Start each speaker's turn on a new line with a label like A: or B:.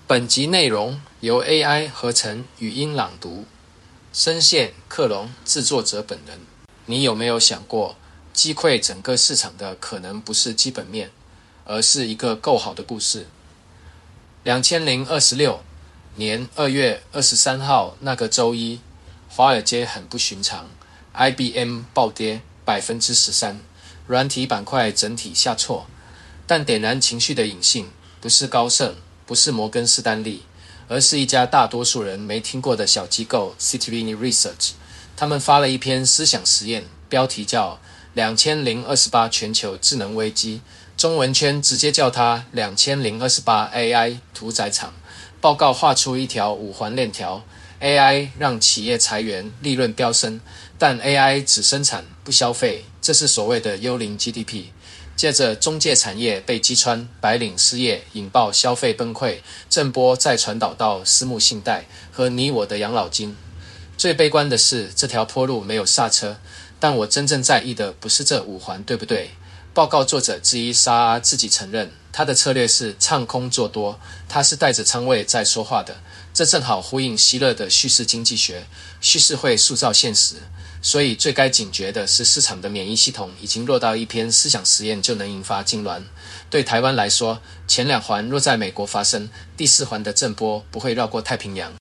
A: 本集内容由 AI 合成语音朗读，声线克隆制作者本人。你有没有想过，击溃整个市场的可能不是基本面，而是一个够好的故事？2026年2月23号那个周一，华尔街很不寻常 ，IBM 暴跌13%，软体板块整体下挫，但点燃情绪的引信不是高盛，不是摩根士丹利，而是一家大多数人没听过的小机构 Citadel Research。他们发了一篇思想实验，标题叫2028全球智能危机，中文圈直接叫它2028 AI 屠宰场。报告画出一条五环链条， AI 让企业裁员，利润飙升，但 AI 只生产不消费，这是所谓的幽灵 GDP。接着中介产业被击穿，白领失业，引爆消费崩溃，震波再传导到私募信贷和你我的养老金。最悲观的是，这条坡路没有刹车，但我真正在意的不是这五环，对不对？报告作者之一沙阿自己承认，他的策略是唱空做多，他是带着仓位在说话的，这正好呼应希勒的叙事经济学，叙事会塑造现实。所以最该警觉的是，市场的免疫系统已经弱到一篇思想实验就能引发痉挛。对台湾来说，前两环若在美国发生，第四环的震波不会绕过太平洋。